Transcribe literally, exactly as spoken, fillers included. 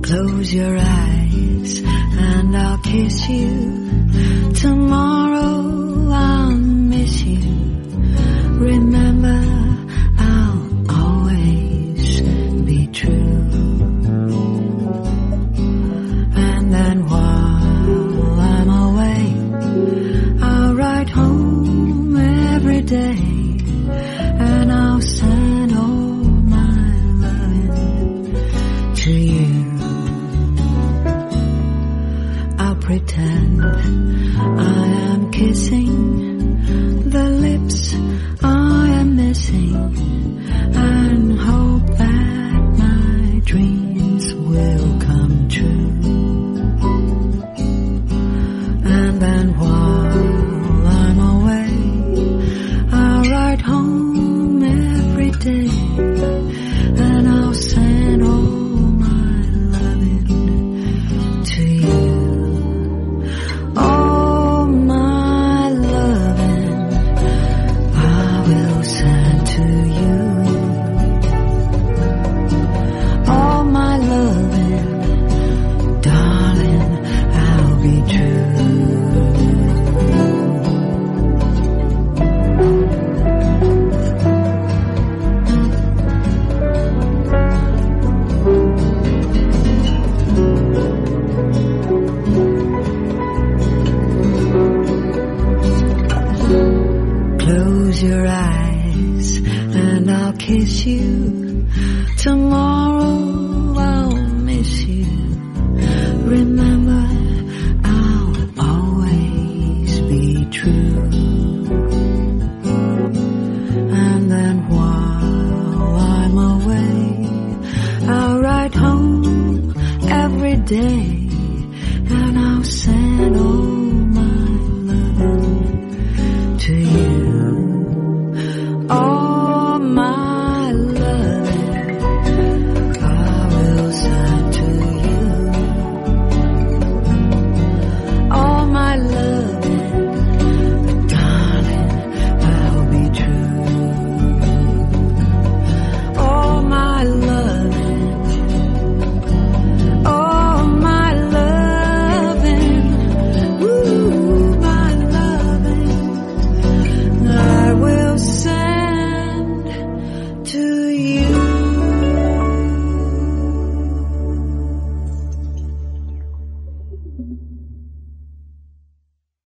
Close your eyes and I'll kiss you. Tomorrow I'll miss you. Remember, I'll always be true. And then while I'm away, I'll write home every day, and I'll send all my loving to you. I'll pretend I am kissing the lips I am missing, and hope that my dreams will come true. And then while I'm away, I'll write home every day, and I'll send all my loving to you. All my loving I will send to you. All my loving, darling, I'll be true. Close your eyes and I'll kiss you. Tomorrow I'll miss you. Remember, I'll always be true. And then while I'm away, I'll write home every day, and I'll send all